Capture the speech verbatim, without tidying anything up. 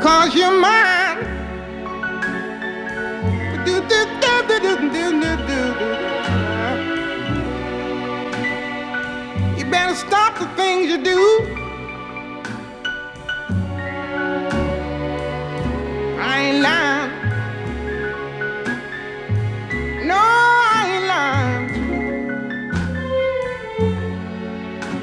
'cause you're mine. Do, do, do, do, do, do, do, do, do. You better stop the things you do.